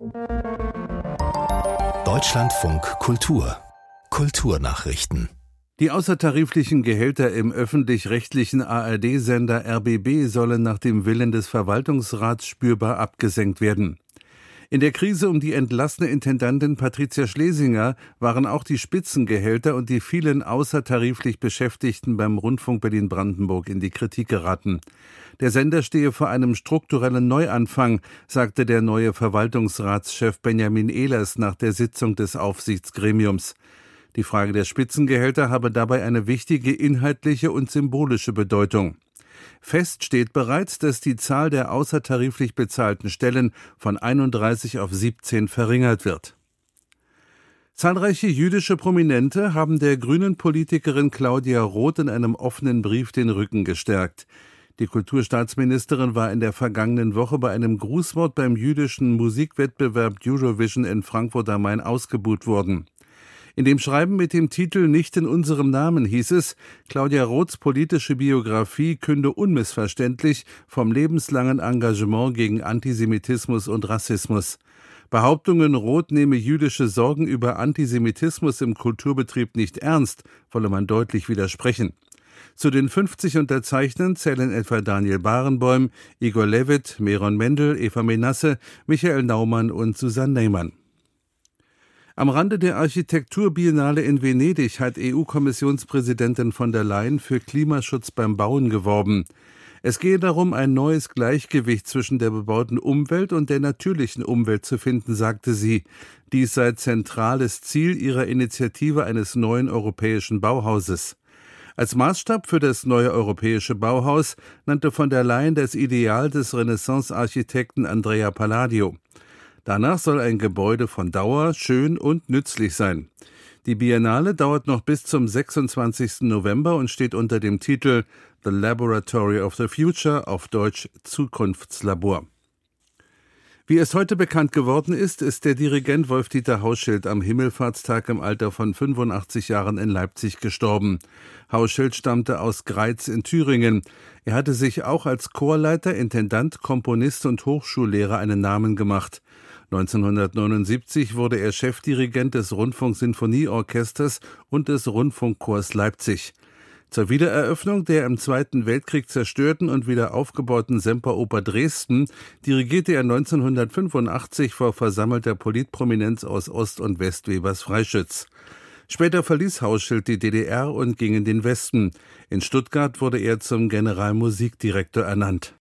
Deutschlandfunk Kultur Kulturnachrichten. Die außertariflichen Gehälter im öffentlich-rechtlichen ARD-Sender RBB sollen nach dem Willen des Verwaltungsrats spürbar abgesenkt werden. In der Krise um die entlassene Intendantin Patricia Schlesinger waren auch die Spitzengehälter und die vielen außertariflich Beschäftigten beim Rundfunk Berlin-Brandenburg in die Kritik geraten. Der Sender stehe vor einem strukturellen Neuanfang, sagte der neue Verwaltungsratschef Benjamin Ehlers nach der Sitzung des Aufsichtsgremiums. Die Frage der Spitzengehälter habe dabei eine wichtige inhaltliche und symbolische Bedeutung. Fest steht bereits, dass die Zahl der außertariflich bezahlten Stellen von 31 auf 17 verringert wird. Zahlreiche jüdische Prominente haben der Grünen-Politikerin Claudia Roth in einem offenen Brief den Rücken gestärkt. Die Kulturstaatsministerin war in der vergangenen Woche bei einem Grußwort beim jüdischen Musikwettbewerb Eurovision in Frankfurt am Main ausgebuht worden. In dem Schreiben mit dem Titel »Nicht in unserem Namen« hieß es, Claudia Roths politische Biografie künde unmissverständlich vom lebenslangen Engagement gegen Antisemitismus und Rassismus. Behauptungen, Roth nehme jüdische Sorgen über Antisemitismus im Kulturbetrieb nicht ernst, wolle man deutlich widersprechen. Zu den 50 Unterzeichnern zählen etwa Daniel Barenboim, Igor Levit, Meron Mendel, Eva Menasse, Michael Naumann und Susanne Neymann. Am Rande der Architekturbiennale in Venedig hat EU-Kommissionspräsidentin von der Leyen für Klimaschutz beim Bauen geworben. Es gehe darum, ein neues Gleichgewicht zwischen der bebauten Umwelt und der natürlichen Umwelt zu finden, sagte sie. Dies sei zentrales Ziel ihrer Initiative eines neuen europäischen Bauhauses. Als Maßstab für das neue europäische Bauhaus nannte von der Leyen das Ideal des Renaissance-Architekten Andrea Palladio. Danach soll ein Gebäude von Dauer, schön und nützlich sein. Die Biennale dauert noch bis zum 26. November und steht unter dem Titel The Laboratory of the Future, auf Deutsch Zukunftslabor. Wie es heute bekannt geworden ist, ist der Dirigent Wolf-Dieter Hauschild am Himmelfahrtstag im Alter von 85 Jahren in Leipzig gestorben. Hauschild stammte aus Greiz in Thüringen. Er hatte sich auch als Chorleiter, Intendant, Komponist und Hochschullehrer einen Namen gemacht. 1979 wurde er Chefdirigent des Rundfunk-Sinfonieorchesters und des Rundfunkchors Leipzig. Zur Wiedereröffnung der im Zweiten Weltkrieg zerstörten und wieder aufgebauten Semperoper Dresden dirigierte er 1985 vor versammelter Politprominenz aus Ost- und West-Webers Freischütz. Später verließ Hauschild die DDR und ging in den Westen. In Stuttgart wurde er zum Generalmusikdirektor ernannt.